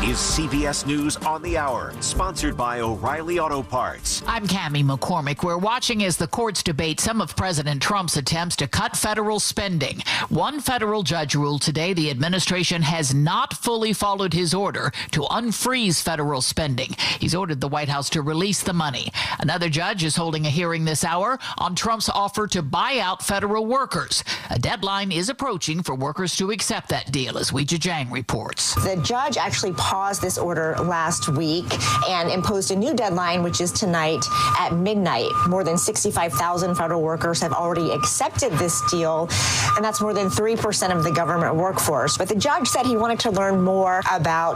is CBS News on the Hour, sponsored by O'Reilly Auto Parts. I'm Cammie McCormick. We're watching as the courts debate some of President Trump's attempts to cut federal spending. One federal judge ruled today the administration has not fully followed his order to unfreeze federal spending. He's ordered the White House to release the money. Another judge is holding a hearing this hour on Trump's offer to buy out federal workers. A deadline is approaching for workers to accept that deal, as Weijia Jiang reports. The judge actually paused this order last week and imposed a new deadline, which is tonight at midnight. More than 65,000 federal workers have already accepted this deal, and that's more than 3% of the government workforce. But the judge said he wanted to learn more about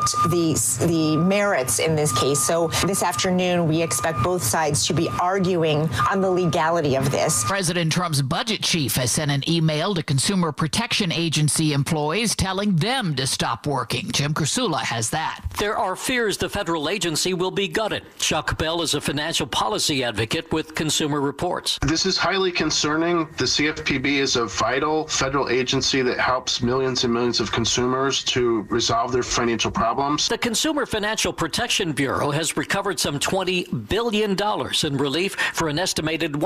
the merits in this case. So this afternoon, we expect both sides to be arguing on the legality of this. President Trump's budget chief has sent an email to Consumer Protection Agency employees telling them to stop working. Jim Kursula has that. There are fears the federal agency will be gutted. Chuck Bell is a financial policy advocate with Consumer Reports. This is highly concerning. The CFPB is a vital federal agency that helps millions and millions of consumers to resolve their financial problems. The Consumer Financial Protection Bureau has recovered some $20 billion in relief for an estimated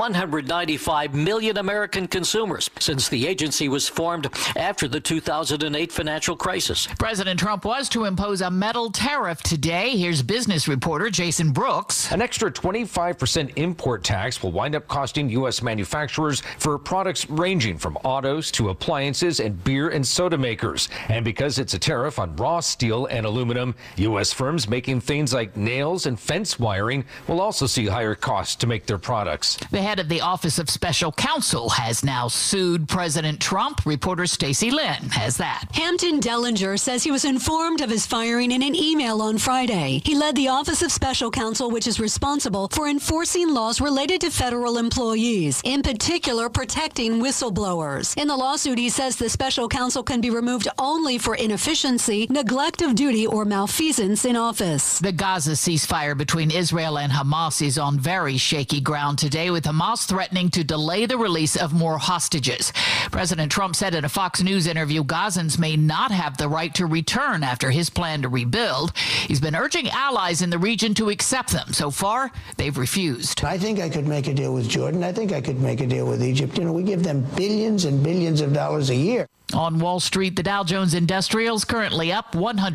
195 million American consumers since the agency was formed after the 2008 financial crisis. President Trump was to impose a metal tariff today. Here's business reporter Jason Brooks. An extra 25% import tax will wind up costing U.S. manufacturers for products ranging from autos to appliances and beer and soda makers. And because it's a tariff on raw steel and aluminum, U.S. firms making things like nails and fence wiring will also see higher costs to make their products. The head of the Office of Special Counsel has now sued President Trump. Reporter Stacey Lynn has that. Hampton Dellinger says he was informed of his firing in an email on Friday. He led the Office of Special Counsel, which is responsible for enforcing laws related to federal employees, in particular protecting whistleblowers. In the lawsuit, he says the special counsel can be removed only for inefficiency, neglect of duty, or malfeasance in office. The Gaza ceasefire between Israel and Hamas is on very shaky ground today, with Hamas threatening to delay the release of more hostages. President Trump said in a Fox News interview Gazans may not have the right to return after his plan to rebuild. He's been urging allies in the region to accept them. So far, they've refused. I think I could make a deal with Jordan. I think I could make a deal with Egypt. You know, we give them billions and billions of dollars a year. On Wall Street, the Dow Jones Industrial's currently up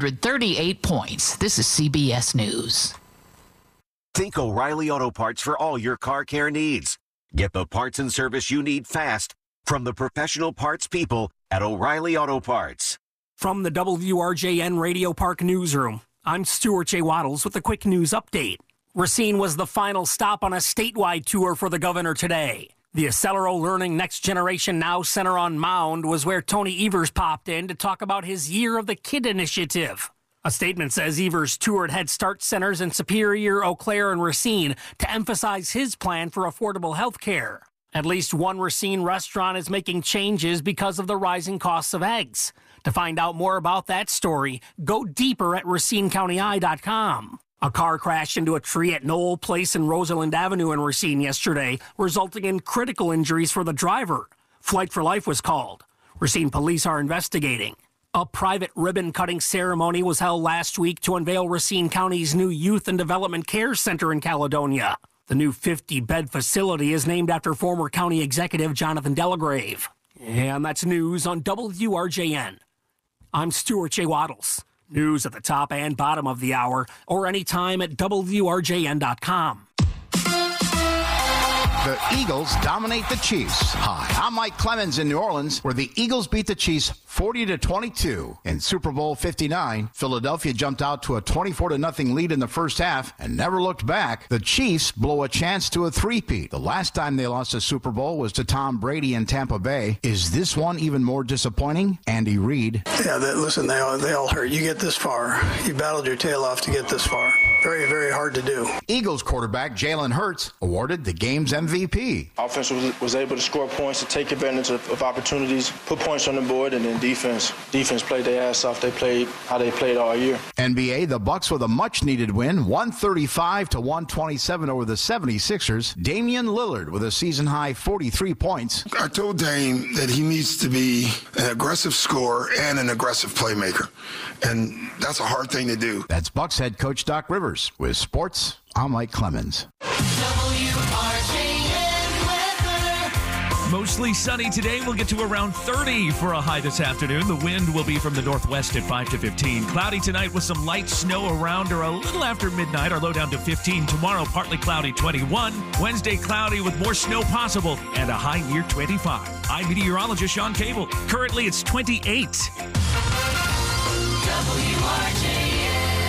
138 points. This is CBS News. Think O'Reilly Auto Parts for all your car care needs. Get the parts and service you need fast from the professional parts people at O'Reilly Auto Parts. From the WRJN Radio Park Newsroom, I'm Stuart J. Waddles with a quick news update. Racine was the final stop on a statewide tour for the governor today. The Accelero Learning Next Generation Now Center on Mound was where Tony Evers popped in to talk about his Year of the Kid initiative. A statement says Evers toured Head Start centers in Superior, Eau Claire, and Racine to emphasize his plan for affordable health care. At least one Racine restaurant is making changes because of the rising costs of eggs. To find out more about that story, go deeper at RacineCountyEye.com. A car crashed into a tree at Knoll Place and Rosalind Avenue in Racine yesterday, resulting in critical injuries for the driver. Flight for Life was called. Racine police are investigating. A private ribbon-cutting ceremony was held last week to unveil Racine County's new Youth and Development Care Center in Caledonia. The new 50-bed facility is named after former county executive Jonathan Delagrave. And that's news on WRJN. I'm Stuart J. Waddles. News at the top and bottom of the hour, or anytime at WRJN.com. The Eagles dominate the Chiefs. Hi, I'm Mike Clemens in New Orleans, where the Eagles beat the Chiefs 40-22. In Super Bowl 59, Philadelphia jumped out to a 24-0 lead in the first half and never looked back. The Chiefs blow a chance to a three-peat. The last time they lost a Super Bowl was to Tom Brady in Tampa Bay. Is this one even more disappointing? Andy Reid. Yeah, listen, they all hurt. You get this far. You battled your tail off to get this far. Very, very hard to do. Eagles quarterback Jalen Hurts awarded the game's MVP. MVP. Offense was able to score points, to take advantage of opportunities, put points on the board, and then defense played their ass off. They played how they played all year. NBA, the Bucks with a much-needed win, 135-127 over the 76ers. Damian Lillard with a season-high 43 points. I told Dame that he needs to be an aggressive scorer and an aggressive playmaker, and that's a hard thing to do. That's Bucks head coach Doc Rivers. With sports, I'm Mike Clemens. Mostly sunny today. We'll get to around 30 for a high this afternoon. The wind will be from the northwest at 5 to 15. Cloudy tonight with some light snow around or a little after midnight. Our low down to 15. Tomorrow, partly cloudy, 21. Wednesday, cloudy with more snow possible and a high near 25. I'm meteorologist Sean Cable. Currently, it's 28. WRJN.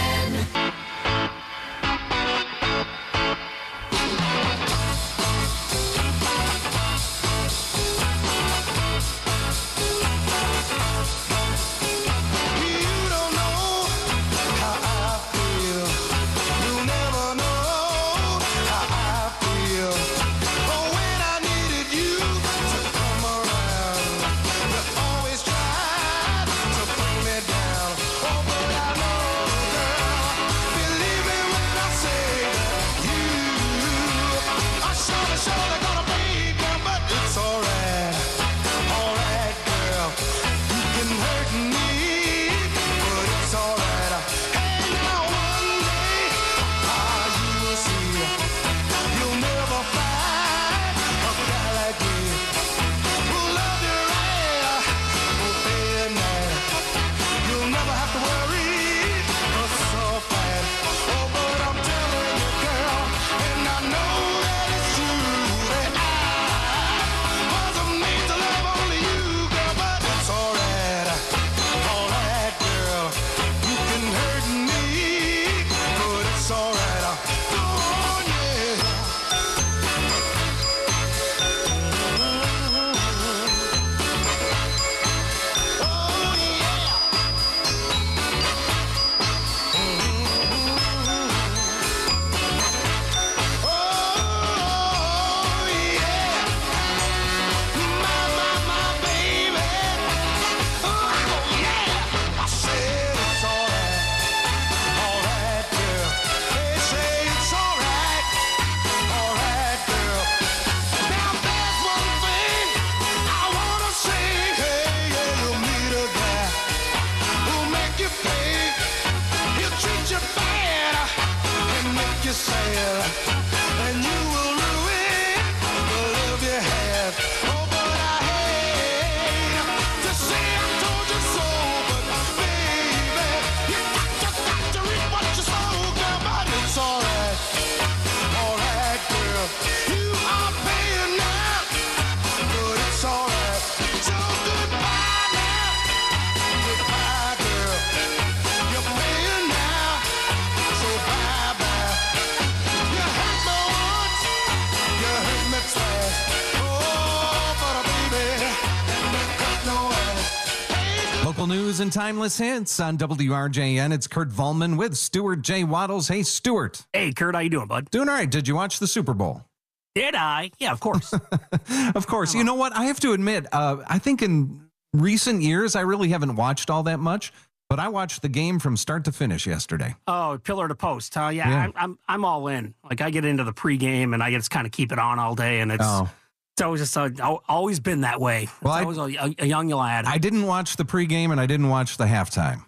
News and timeless hits on WRJN. It's Kurt Volman with Stuart J. Waddles. Hey, Stuart. Hey, Kurt. How you doing, bud? Doing all right. Did you watch the Super Bowl? Did I? Yeah, of course. Of course. You know what? I have to admit, I think in recent years, I really haven't watched all that much, but I watched the game from start to finish yesterday. Oh, pillar to post, huh? Yeah. I'm all in. Like, I get into the pregame and I just kind of keep it on all day, and it's... Oh. It's always just always been that way. Well, I was a young lad. I didn't watch the pregame and I didn't watch the halftime.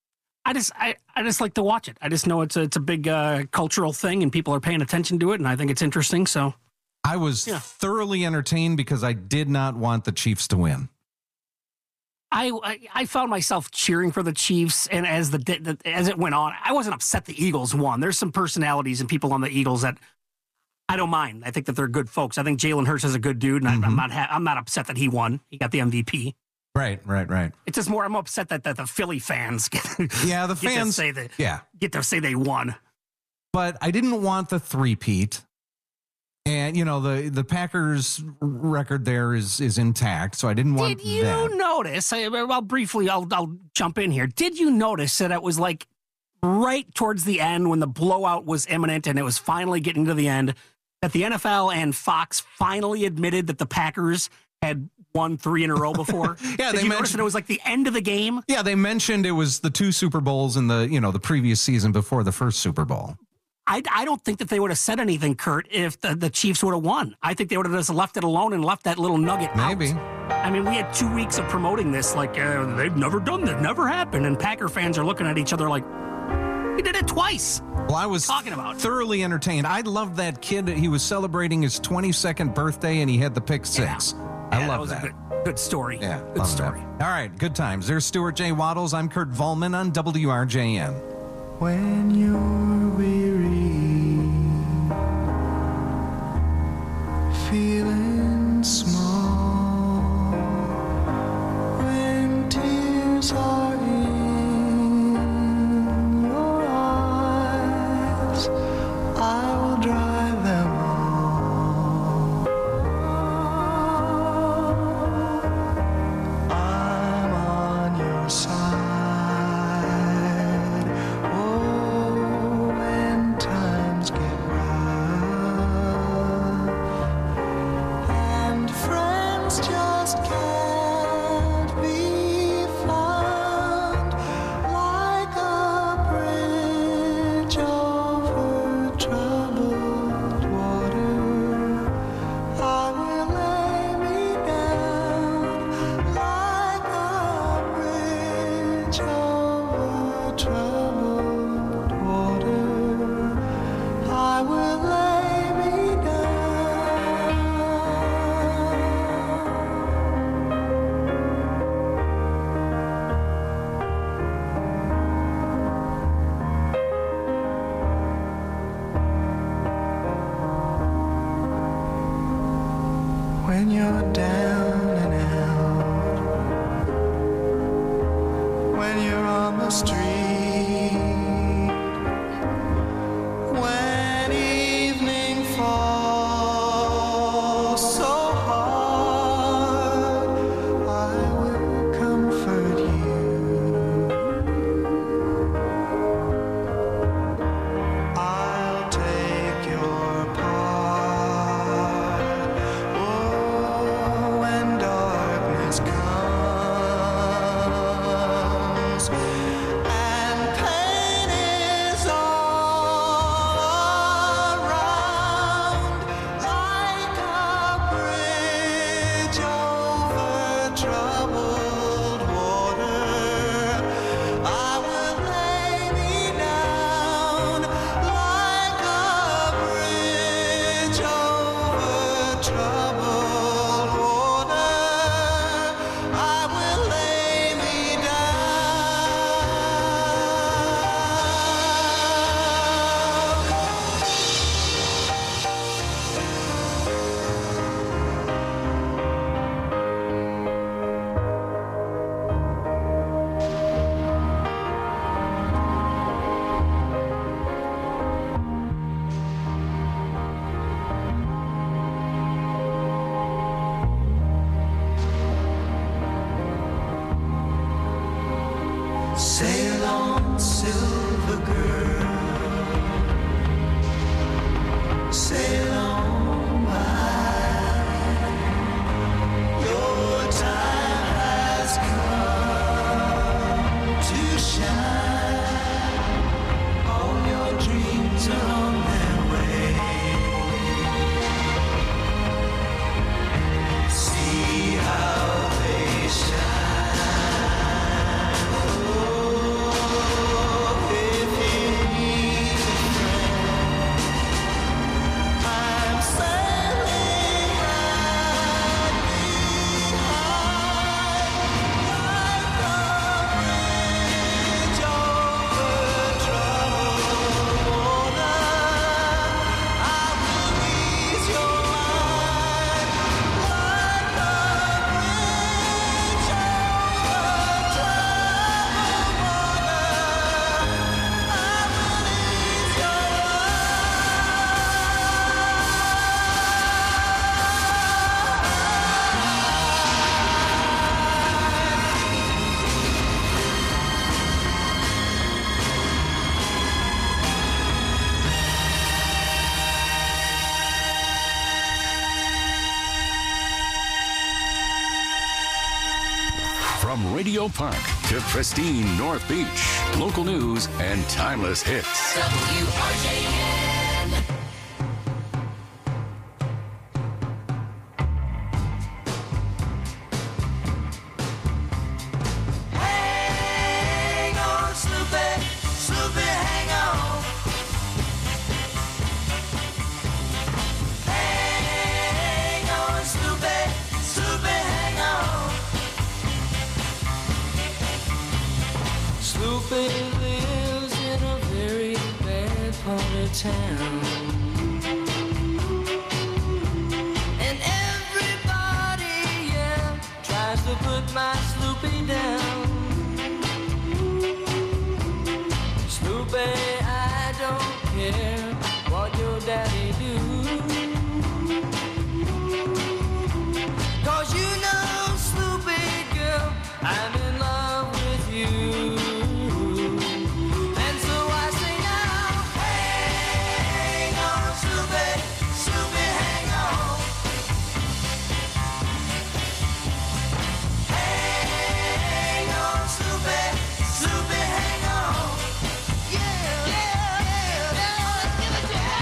I just like to watch it. I just know it's a big cultural thing and people are paying attention to it, and I think it's interesting. So I was thoroughly entertained because I did not want the Chiefs to win. I found myself cheering for the Chiefs, and as it went on, I wasn't upset the Eagles won. There's some personalities and people on the Eagles that I don't mind. I think that they're good folks. I think Jalen Hurts is a good dude, and I'm not upset that he won. He got the MVP. Right. It's just more I'm upset that the Philly fans get to say they won. But I didn't want the three-peat. And, you know, the Packers record there is intact, so I didn't want that. Did you notice, I'll jump in here. Did you notice that it was like right towards the end when the blowout was imminent and it was finally getting to the end, that the NFL and Fox finally admitted that the Packers had won 3 in a row before? Yeah, Did you notice that it was like the end of the game? Yeah, they mentioned it was the 2 Super Bowls in the previous season before the first Super Bowl. I don't think that they would have said anything, Kurt, if the Chiefs would have won. I think they would have just left it alone and left that little nugget Maybe. out. I mean, we had 2 weeks of promoting this like they've never done that, never happened. And Packer fans are looking at each other like, we did it twice. Well, I was thoroughly entertained. I loved that kid. He was celebrating his 22nd birthday, and he had the pick 6. I love that. A good story. Yeah, good story. That. All right, good times. There's Stuart J. Waddles. I'm Kurt Volman on WRJN. When you're weary, feeling small, when tears are in your eyes, I will dry them all. I'm on your side. When you're down and out, when you're on the street, when evening falls so hard, I will comfort you. I'll take your part. Oh, when darkness comes and pain is all around, like a bridge over troubled water, I will lay me down like a bridge over troubled water. I will lay me Sail on, silver girl, sail on by. Your time has come to shine. All your dreams are on their way. See how they shine. If you need a friend, Royal Park to pristine North Beach. Local news and timeless hits. WRJN. Hang on, Sloopy, Sloopy, hang on. Hang on, Sloopy, Sloopy, hang on. Sloopy lives in a very bad part of town. And everybody, yeah, tries to put my Sloopy down. Sloopy, I don't care what your daddy do. 'Cause you know, Sloopy girl, I'm in love with you. And so I say now, hang on, Sloopy, Sloopy, hang on. Hang on, Sloopy, Sloopy, hang on. Yeah, yeah, yeah, yeah, give it to me.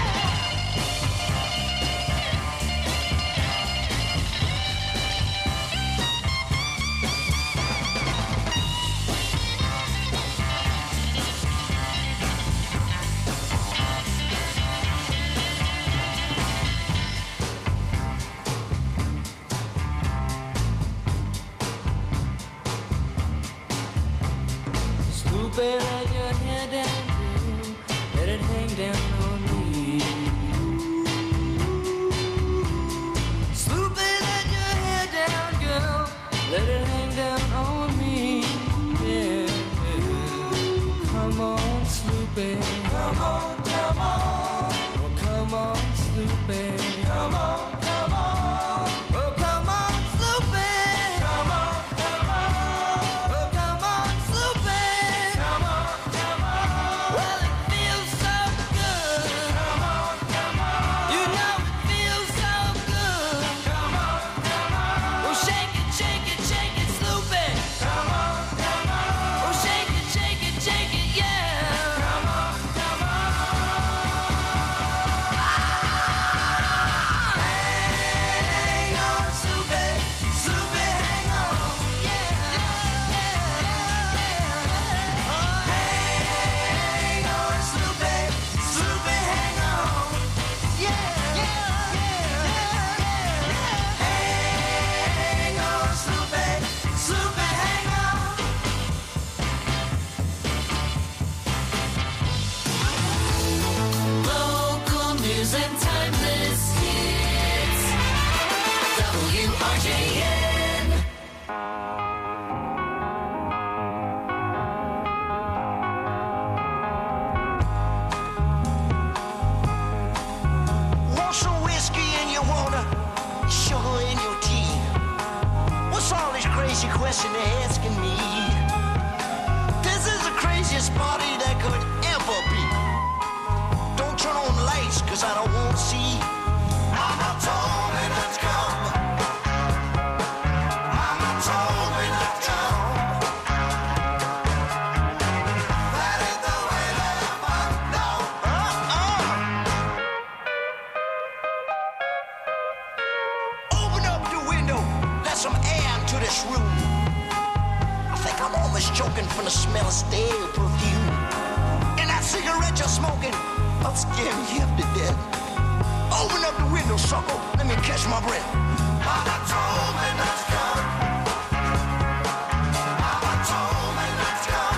Sloopy, let your hair down, girl. Let it hang down on me. Sloopy, let your hair down, girl. Let it hang down on me. Yeah. Come on, Sloopy. Come on, come on. Oh, come on, Sloopy. Come on, come on. Oh, come on, Sloopy. Come on, come on. Oh, come on, Sloopy. Come on, come on. Well, it feels so good. Come on, come on. You know it feels so good. Come on, come on. Oh, shake it, Sloopy. Come on, come on. Oh, shake it, yeah. Come on, come on. Hang on, Sloopy, Sloopy, hang on. Yeah, yeah, yeah. Hang on, Sloopy, Sloopy, hang on. Yeah, yeah, yeah, yeah. Hang on, Sloopy, Sloopy, hang on. Local news and timeless hits. WRJN. Want some whiskey in your water, sugar in your tea? What's all this crazy question they're asking me? This is the craziest party that could ever be. Don't turn on the lights, 'cause I don't want to see. Mama told me not to come. Mama told me not to come. That ain't the way that I find out. Open up the window, let some air into this room. I think I'm almost choking from the smell of stale perfume. And that cigarette you're smoking, I'll scare me half to death. Open up the window, sucker, let me catch my breath. Mama told me not to come. Mama told me not to come.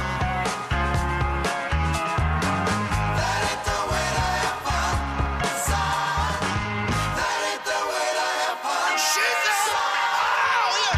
That ain't the way to have fun. Son, that ain't the way to have fun. She said, oh, yeah.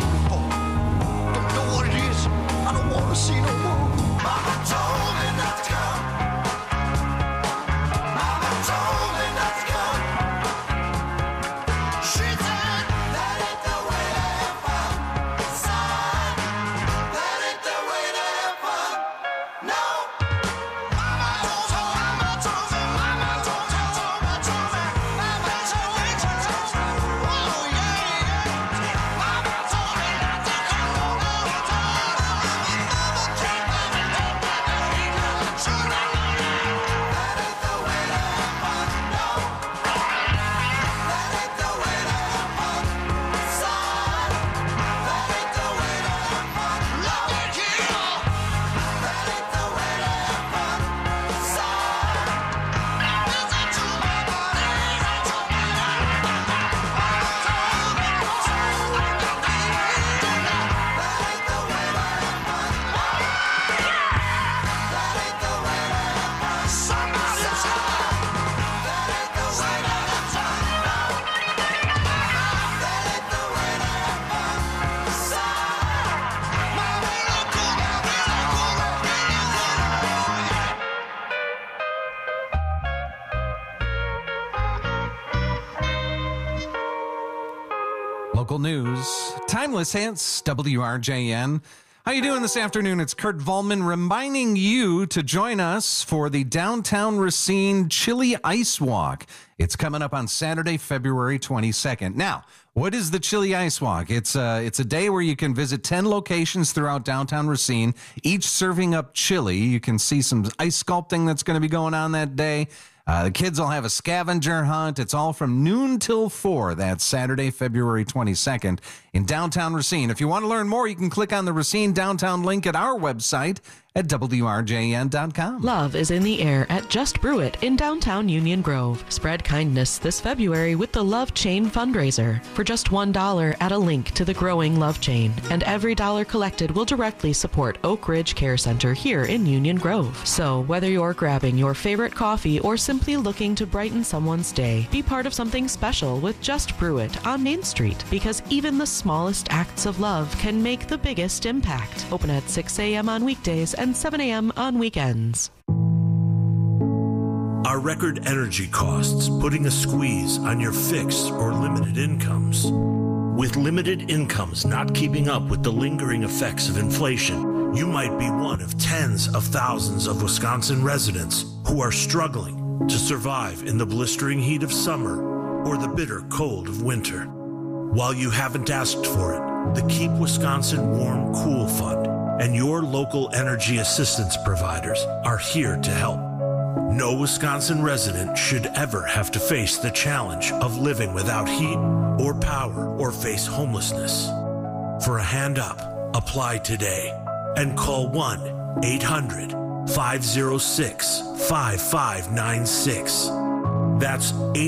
see no more. Mama told me not to Local news, Timeless Hits, WRJN. How you doing this afternoon? It's Kurt Volman reminding you to join us for the Downtown Racine Chili Ice Walk. It's coming up on Saturday, February 22nd. Now, what is the Chili Ice Walk? It's a day where you can visit 10 locations throughout downtown Racine, each serving up chili. You can see some ice sculpting that's going to be going on that day. The kids will have a scavenger hunt. It's all from noon till 4. That's Saturday, February 22nd in downtown Racine. If you want to learn more, you can click on the Racine Downtown link at our website at WRJN.com. Love is in the air at Just Brew It in downtown Union Grove. Spread kindness this February with the Love Chain fundraiser for just $1 at a link to the growing Love Chain. And every dollar collected will directly support Oak Ridge Care Center here in Union Grove. So whether you're grabbing your favorite coffee or simply looking to brighten someone's day, be part of something special with Just Brew It on Main Street, because even the smallest acts of love can make the biggest impact. Open at 6 a.m. on weekdays and 7 a.m. on weekends. Are record energy costs putting a squeeze on your fixed or limited incomes? With limited incomes not keeping up with the lingering effects of inflation, you might be one of tens of thousands of Wisconsin residents who are struggling to survive in the blistering heat of summer or the bitter cold of winter. While you haven't asked for it, the Keep Wisconsin Warm Cool Fund and your local energy assistance providers are here to help. No Wisconsin resident should ever have to face the challenge of living without heat or power or face homelessness. For a hand up, apply today and call 1-800-506-5596. That's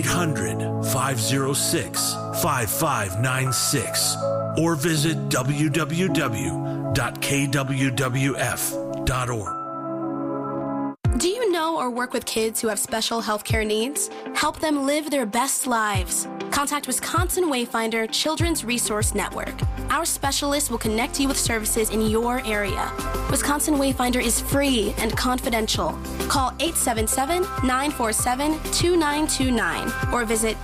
800-506-5596. Or visit www.kwwf.org. Do you know or work with kids who have special healthcare needs? Help them live their best lives. Contact Wisconsin Wayfinder Children's Resource Network. Our specialists will connect you with services in your area. Wisconsin Wayfinder is free and confidential. Call 877-947-2929 or visit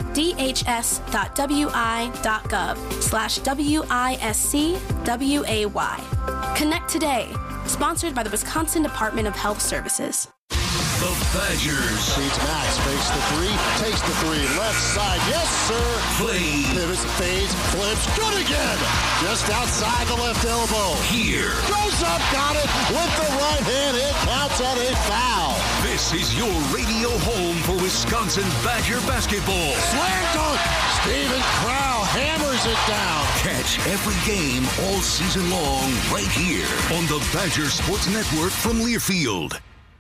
dhs.wi.gov/WISCWAY. Connect today. Sponsored by the Wisconsin Department of Health Services. The Badgers. Beats Max, fakes the three, takes the three, left side, yes sir. Play. Pivots, fades, flips, good again. Just outside the left elbow. Here. Goes up, got it, with the right hand, it counts at a foul. This is your radio home for Wisconsin Badger basketball. Slam dunk, Steven Crow hammers it down. Catch every game all season long right here on the Badger Sports Network from Learfield.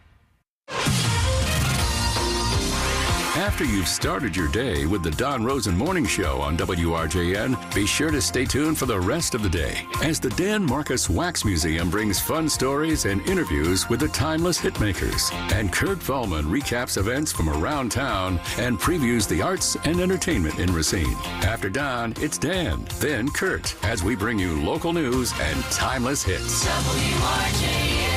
After you've started your day with the Don Rosen Morning Show on WRJN, be sure to stay tuned for the rest of the day as the Dan Marcus Wax Museum brings fun stories and interviews with the timeless hitmakers. And Kurt Volman recaps events from around town and previews the arts and entertainment in Racine. After Don, it's Dan, then Kurt, as we bring you local news and timeless hits. WRJN.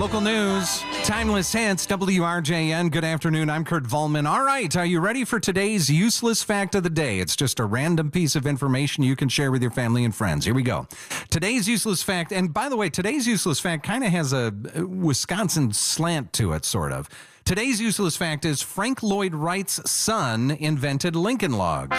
Local news, Timeless Hits, WRJN. Good afternoon. I'm Kurt Volman. All right, are you ready for today's useless fact of the day? It's just a random piece of information you can share with your family and friends. Here we go. Today's useless fact, and by the way, today's useless fact kind of has a Wisconsin slant to it, sort of. Today's useless fact is Frank Lloyd Wright's son invented Lincoln Logs.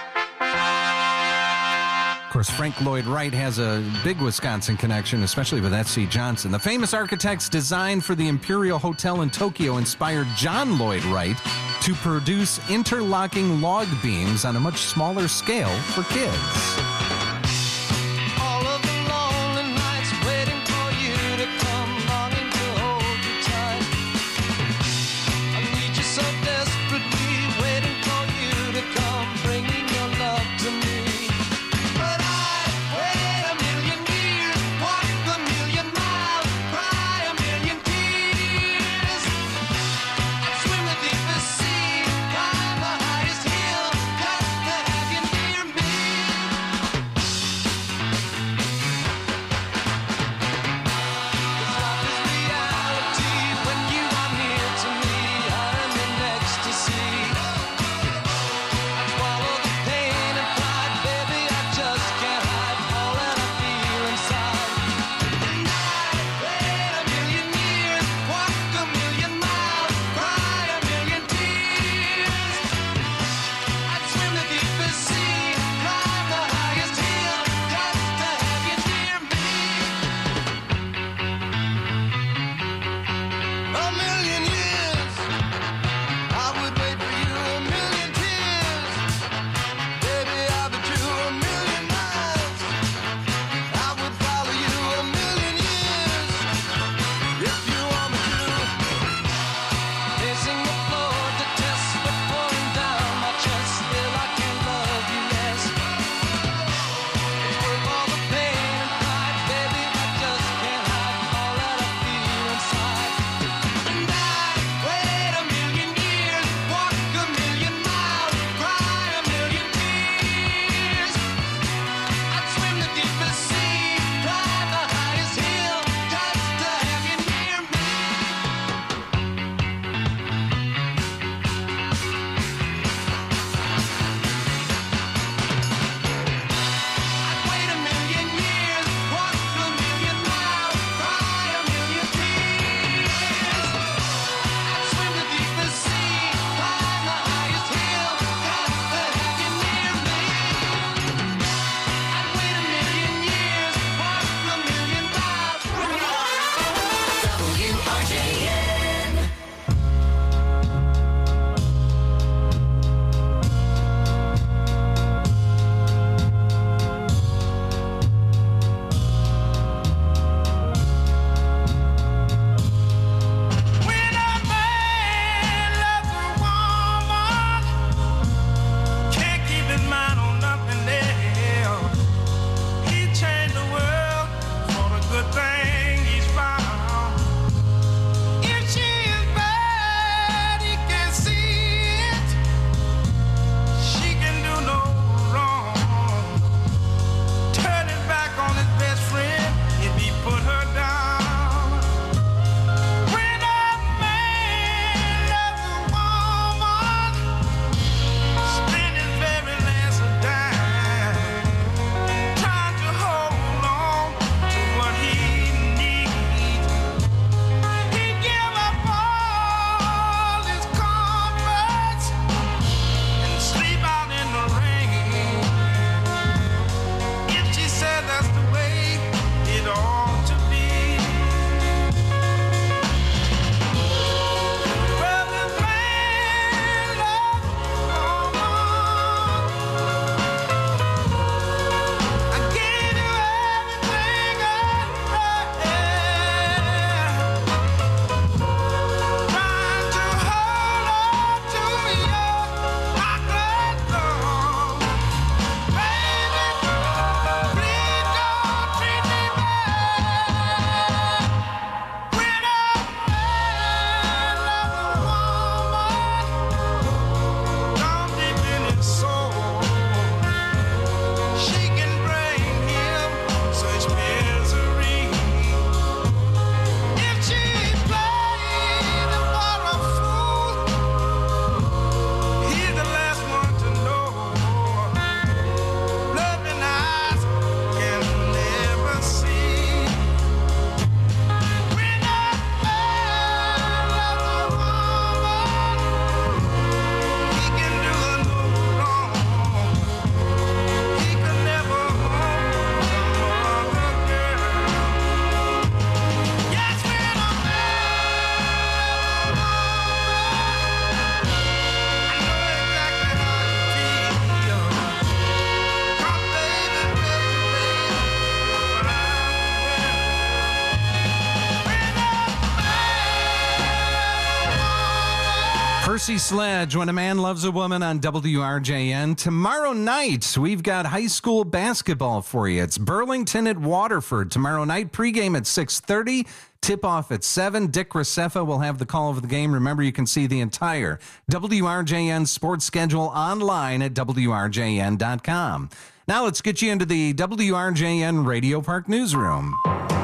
Of course, Frank Lloyd Wright has a big Wisconsin connection, especially with S.C. Johnson. The famous architect's design for the Imperial Hotel in Tokyo inspired John Lloyd Wright to produce interlocking log beams on a much smaller scale for kids. All of the lonely nights waiting for you to come, longing to hold you tight. I need you so desperately, waiting for you to come, bringing your love to me. But I wait a million years, walk a million miles, cry a million tears. I'd swim the deepest sea, climb the highest hill, just to have you near me. Josie Sledge, When a Man Loves a Woman on WRJN. Tomorrow night, we've got high school basketball for you. It's Burlington at Waterford. Tomorrow night, pregame at 6:30. Tip-off at 7. Dick Racefa will have the call of the game. Remember, you can see the entire WRJN sports schedule online at WRJN.com. Now let's get you into the WRJN Radio Park newsroom.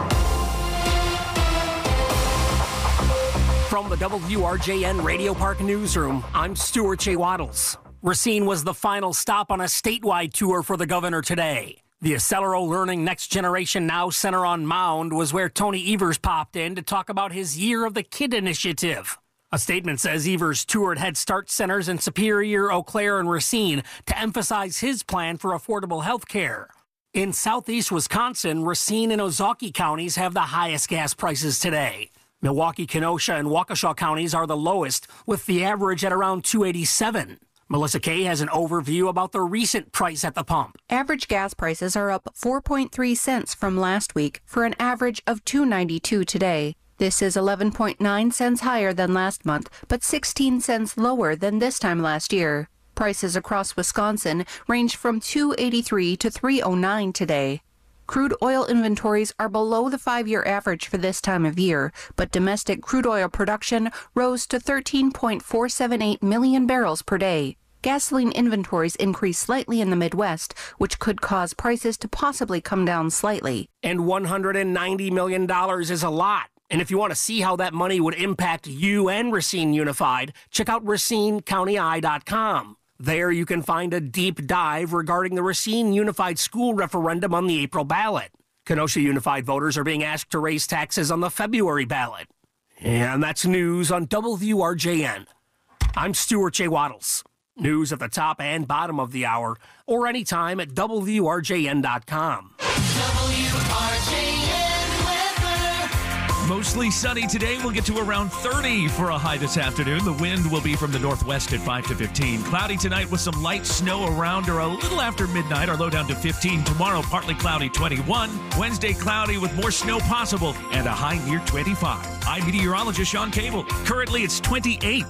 From the WRJN Radio Park newsroom, I'm Stuart J. Waddles. Racine was the final stop on a statewide tour for the governor today. The Accelero Learning Next Generation Now Center on Mound was where Tony Evers popped in to talk about his Year of the Kid initiative. A statement says Evers toured Head Start centers in Superior, Eau Claire, and Racine to emphasize his plan for affordable health care. In southeast Wisconsin, Racine and Ozaukee counties have the highest gas prices today. Milwaukee, Kenosha, and Waukesha counties are the lowest, with the average at around $2.87. Melissa Kay has an overview about the recent price at the pump. Average gas prices are up 4.3 cents from last week for an average of $2.92 today. This is 11.9 cents higher than last month, but 16 cents lower than this time last year. Prices across Wisconsin range from $2.83 to $3.09 today. Crude oil inventories are below the 5-year average for this time of year, but domestic crude oil production rose to 13.478 million barrels per day. Gasoline inventories increased slightly in the Midwest, which could cause prices to possibly come down slightly. And $190 million is a lot. And if you want to see how that money would impact you and Racine Unified, check out RacineCountyEye.com. There you can find a deep dive regarding the Racine Unified School referendum on the April ballot. Kenosha Unified voters are being asked to raise taxes on the February ballot. And that's news on WRJN. I'm Stuart J. Waddles. News at the top and bottom of the hour, or anytime at WRJN.com. Mostly sunny today. We'll get to around 30 for a high this afternoon. The wind will be from the northwest at 5 to 15. Cloudy tonight with some light snow around or a little after midnight. Our low down to 15. Tomorrow, partly cloudy, 21. Wednesday, cloudy with more snow possible and a high near 25. I'm meteorologist Sean Cable. Currently, it's 28.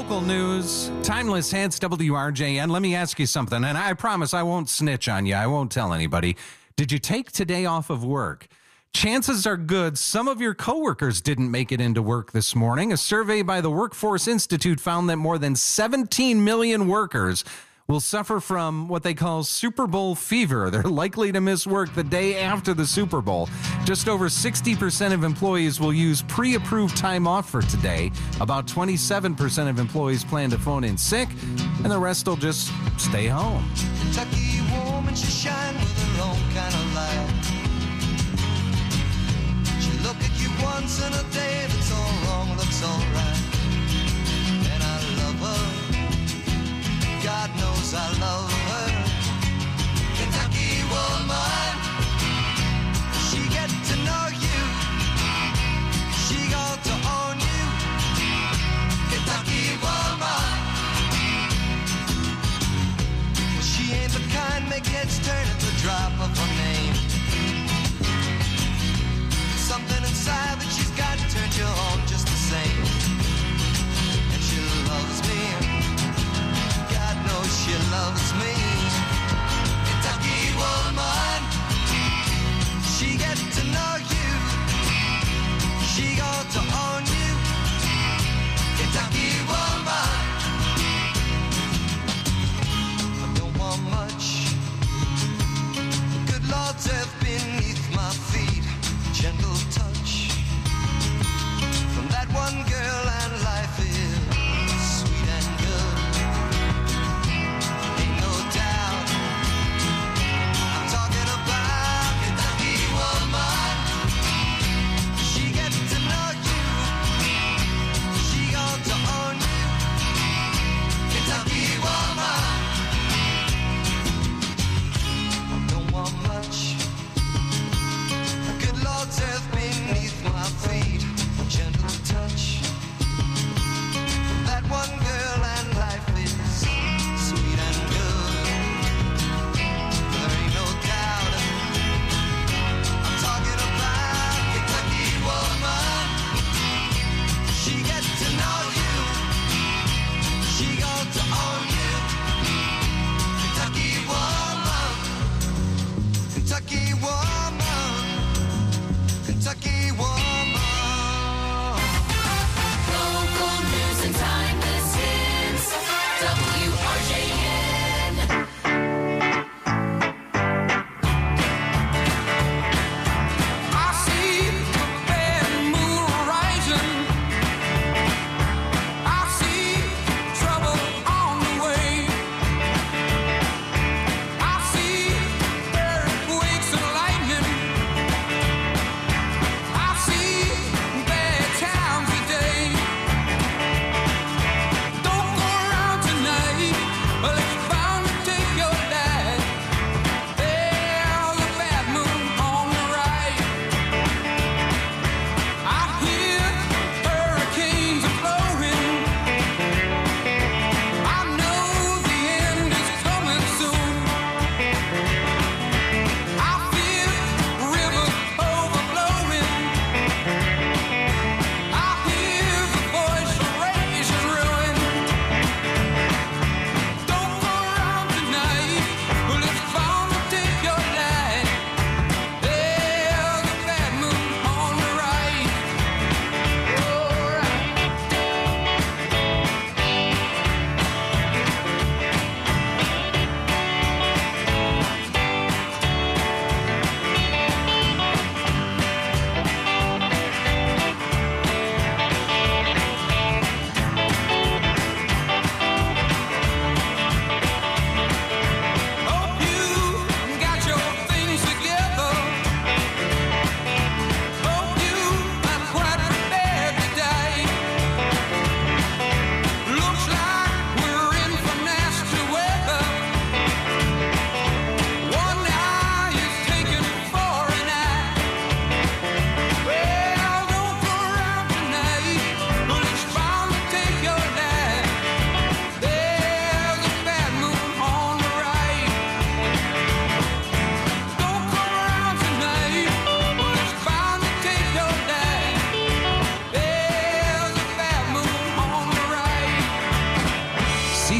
local news. Timeless hits WRJN. Let me ask you something, and I promise I won't snitch on you. I won't tell anybody. Did you take today off of work? Chances are good some of your coworkers didn't make it into work this morning. A survey by the Workforce Institute found that more than 17 million workers will suffer from what they call Super Bowl fever. They're likely to miss work the day after the Super Bowl. Just over 60% of employees will use pre-approved time off for today. About 27% of employees plan to phone in sick, and the rest will just stay home. Kentucky woman, she shine with her own kind of light. She look at you once in a day, if it's all wrong, looks all right. And I love her. God knows I love her. Kentucky woman, she get to know you. She got to own you. Kentucky woman. Well, she ain't the kind make heads turn at the drop of her name. Something inside that she's got turns you on just the same.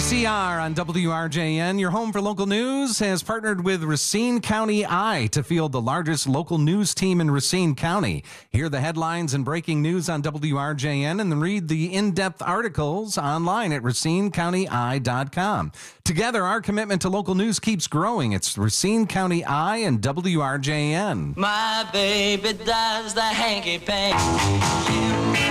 KCR on WRJN, your home for local news, has partnered with Racine County Eye to field the largest local news team in Racine County. Hear the headlines and breaking news on WRJN and then read the in-depth articles online at RacineCountyEye.com. Together, our commitment to local news keeps growing. It's Racine County Eye and WRJN. My baby does the hanky-panky.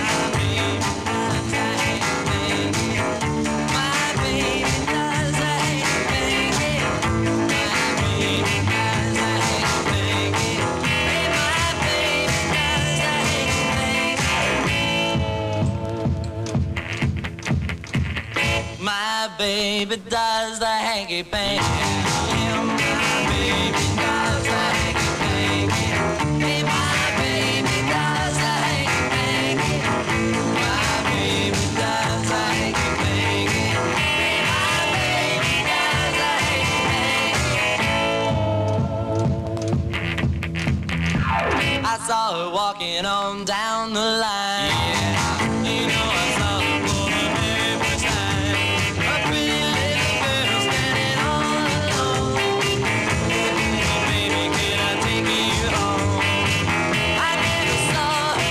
My baby does the hanky-panky. My baby does the hanky-panky. Hey, my baby does the hanky-panky. My baby does the hanky-panky. Hey, my baby does the hanky-panky. I saw her walking on down the line. Yeah, you know I saw her for the very first time. A pretty little girl standing all alone. Baby, can I take you home? I never saw her,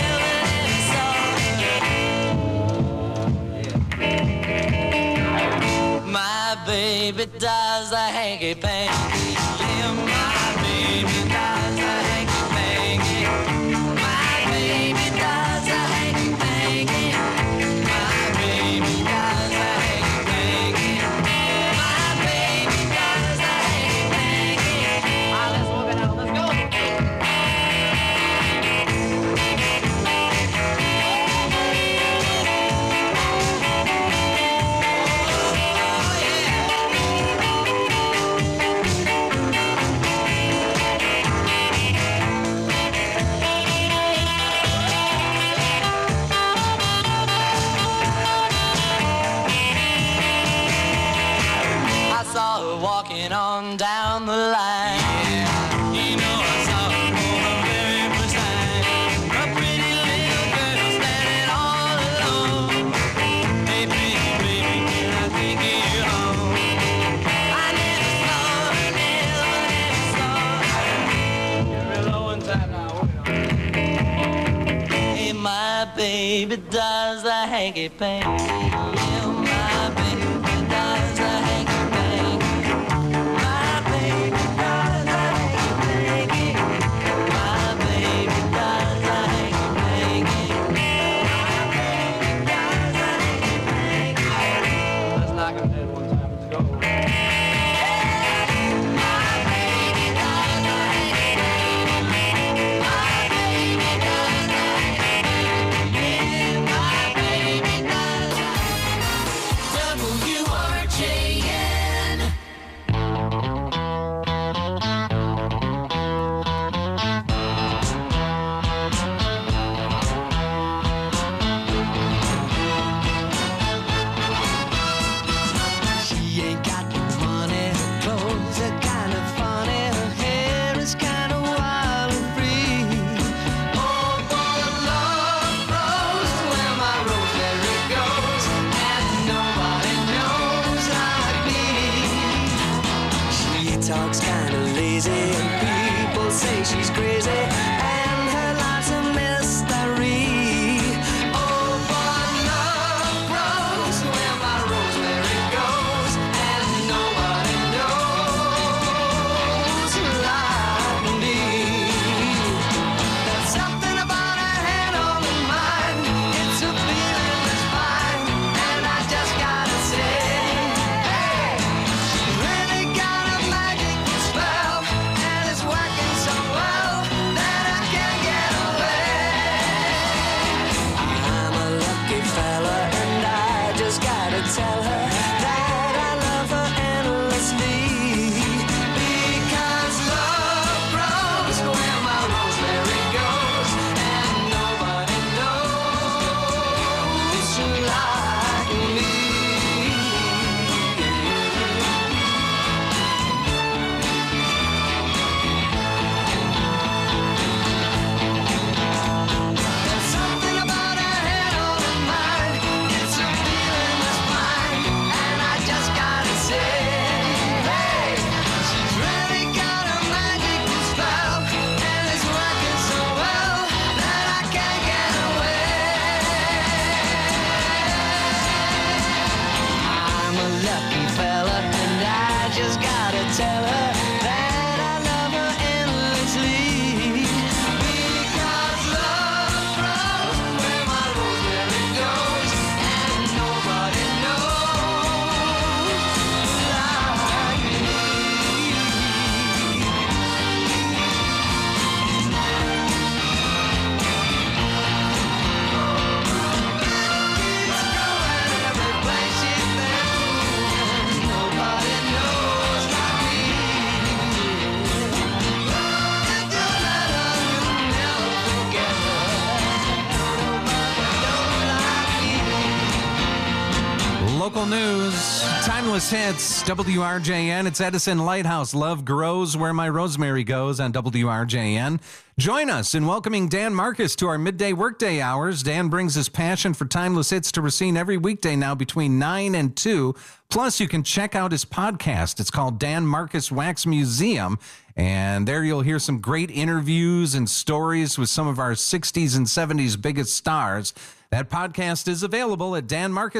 never saw her. My baby does the hanky-panky. Yeah, my baby does the hanky-panky. My baby does the hanky-panky. My baby does the hanky-panky. My baby does the hanky-panky. All right, let's walk it out. Let's go. I saw her walking on down the line. Yeah, you know I saw her for the very first time. A pretty little girl standing all alone. Hey, pretty baby, can I take you home? I never saw her, never saw her. Get real low one time now. Hey, my baby does the hanky-panky. Yeah, my baby does the hanky-panky. My baby does the hanky-panky. My baby does the hanky-panky. My baby does the hanky-panky. Let's knock him dead one time. Let's go. My baby does the hanky-panky. My baby does the hanky-panky. Yeah, my baby does the WRJN. She ain't got no money, her clothes are kind of funny, her hair is kind of wild and free. Oh, for love grows where my rosemary goes, and nobody knows like me. She talks kind of lazy, and people say she's crazy, and her life's a mystery. Oh, but love grows where my rosemary goes, and nobody knows like me. There's something about her head on her mind. It's a feeling that's fine, and I just gotta say, hey, she's really got a magic spell, and it's working so well that I can't get away. I'm a lucky fella, and I just gotta tell her that I love her endlessly. Because love grows where my rosemary goes, and nobody knows like me. There's something about her head on her mind. It's a feeling that's fine, Local news, timeless hits, WRJN. It's Edison Lighthouse. Love grows where my rosemary goes on WRJN. Join us in welcoming Dan Marcus to our midday workday hours. Dan brings his passion for timeless hits to Racine every weekday now between 9 and 2. Plus, you can check out his podcast. It's called Dan Marcus Wax Museum. And there you'll hear some great interviews and stories with some of our 60s and 70s biggest stars. That podcast is available at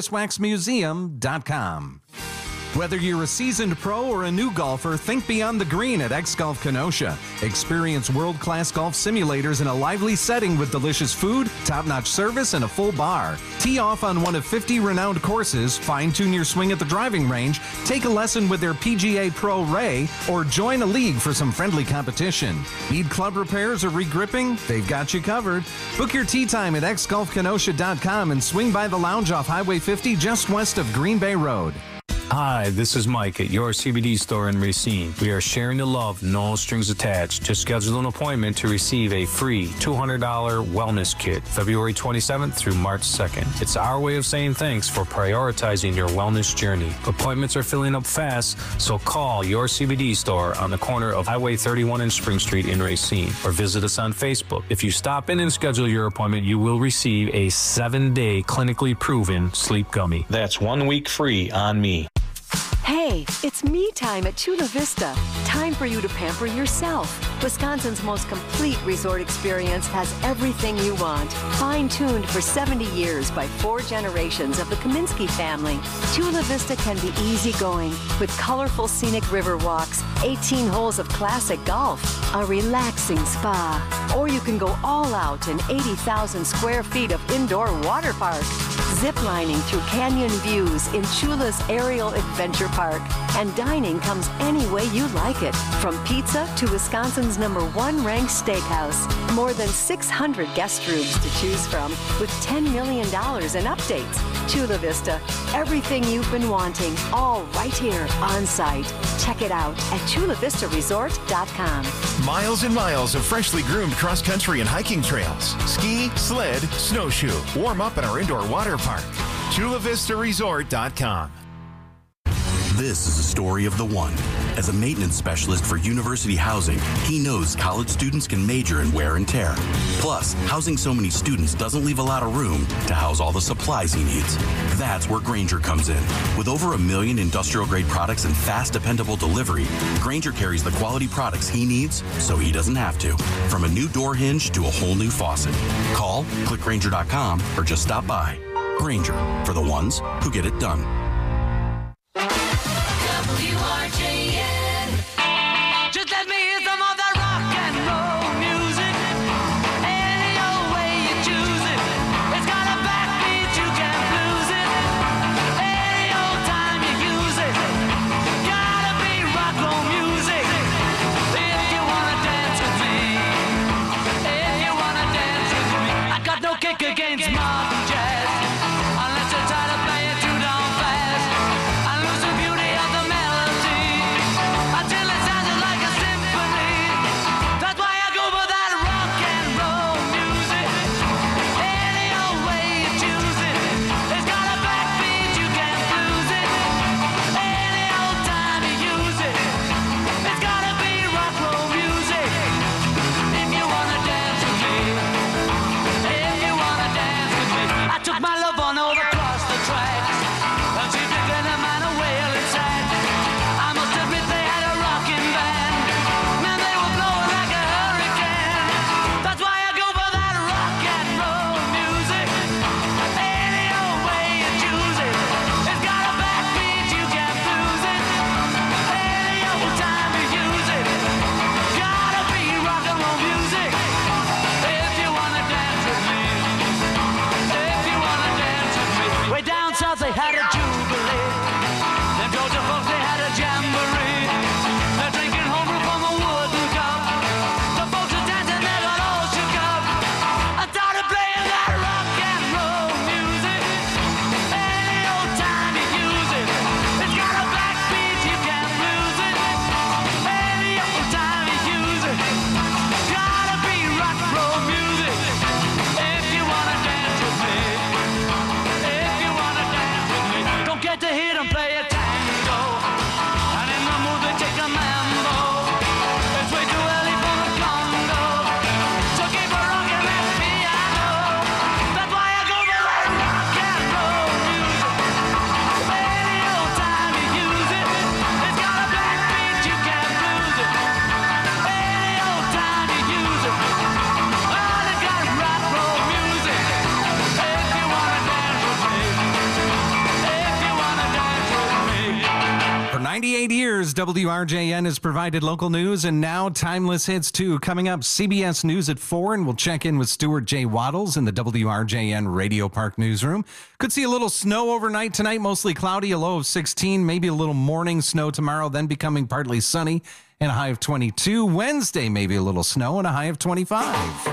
danmarcuswaxmuseum.com. Whether you're a seasoned pro or a new golfer, think beyond the green at X-Golf Kenosha. Experience world-class golf simulators in a lively setting with delicious food, top-notch service, and a full bar. Tee off on one of 50 renowned courses, fine-tune your swing at the driving range, take a lesson with their PGA Pro Ray, or join a league for some friendly competition. Need club repairs or regripping? They've got you covered. Book your tee time at xgolfkenosha.com and swing by the lounge off Highway 50 just west of Green Bay Road. Hi, this is Mike at your CBD store in Racine. We are sharing the love, no strings attached. Just schedule an appointment to receive a free $200 wellness kit, February 27th through March 2nd. It's our way of saying thanks for prioritizing your wellness journey. Appointments are filling up fast, so call your CBD store on the corner of Highway 31 and Spring Street in Racine, or visit us on Facebook. If you stop in and schedule your appointment, you will receive a 7-day clinically proven sleep gummy. That's 1 week free on me. Hey, it's me time at Chula Vista. Time for you to pamper yourself. Wisconsin's most complete resort experience has everything you want. Fine-tuned for 70 years by 4 generations of the Kaminsky family. Chula Vista can be easygoing with colorful scenic river walks, 18 holes of classic golf, a relaxing spa. Or you can go all out in 80,000 square feet of indoor water park. Ziplining through canyon views in Chula's Aerial Adventure Park. And dining comes any way you like it. From pizza to Wisconsin's #1 ranked steakhouse. More than 600 guest rooms to choose from with $10 million in updates. Chula Vista, everything you've been wanting, all right here on site. Check it out at chulavistaresort.com. Miles and miles of freshly groomed cross-country and hiking trails. Ski, sled, snowshoe. Warm up at our indoor water park. chulavistaresort.com. This is a story of the one. As a maintenance specialist for University Housing, he knows college students can major in wear and tear. Plus, housing so many students doesn't leave a lot of room to house all the supplies he needs. That's where Grainger comes in. With over 1 million industrial-grade products and fast, dependable delivery, Grainger carries the quality products he needs so he doesn't have to. From a new door hinge to a whole new faucet. Call, click Grainger.com, or just stop by. Grainger, for the ones who get it done. WRJN. Just let me hear some of that rock and roll music. Any old way you choose it. It's got a backbeat, you can't lose it. Any old time you use it. Gotta be rock roll music. If you wanna dance with me. If you wanna dance with me. I got no kick against modern jazz. Unless you're trying to play it too down fast. 98 years, WRJN has provided local news and now timeless hits too. Coming up, CBS News at 4, and we'll check in with Stuart J. Waddles in the WRJN Radio Park newsroom. Could see a little snow overnight tonight, mostly cloudy, a low of 16, maybe a little morning snow tomorrow, then becoming partly sunny and a high of 22. Wednesday, maybe a little snow and a high of 25.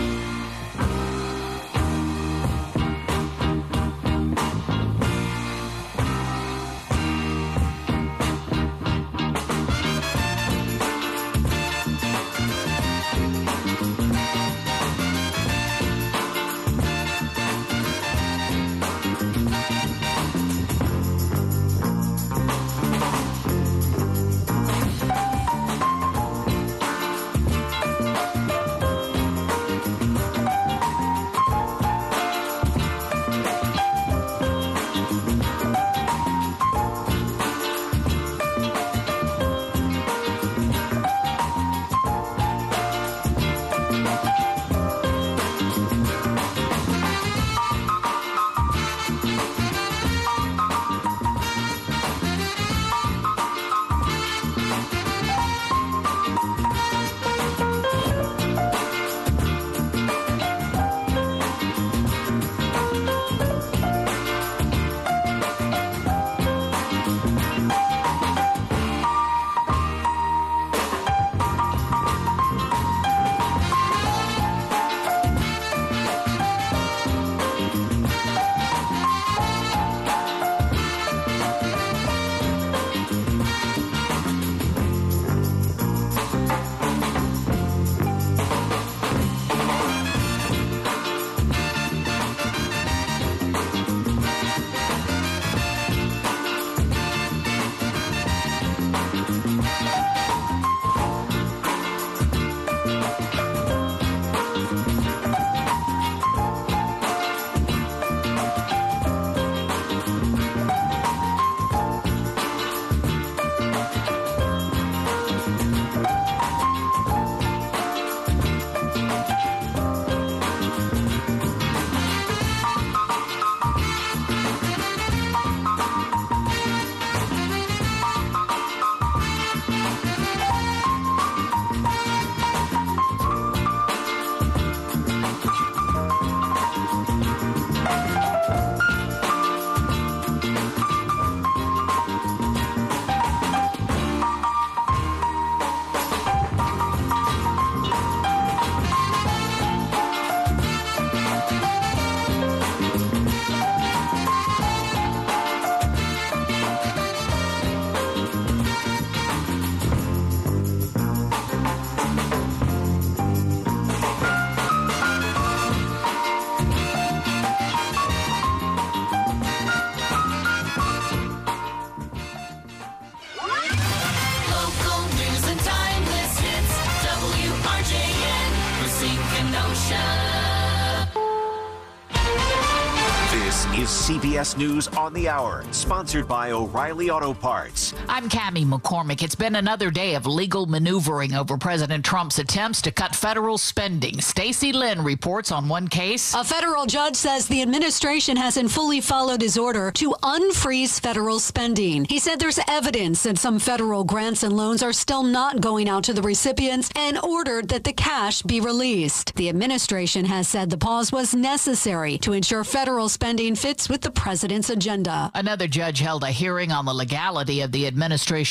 is CBS News on the Hour, sponsored by O'Reilly Auto Parts. I'm Cammie McCormick. It's been another day of legal maneuvering over President Trump's attempts to cut federal spending. Stacey Lynn reports on one case. A federal judge says the administration hasn't fully followed his order to unfreeze federal spending. He said there's evidence that some federal grants and loans are still not going out to the recipients and ordered that the cash be released. The administration has said the pause was necessary to ensure federal spending fits with the president's agenda. Another judge held a hearing on the legality of the administration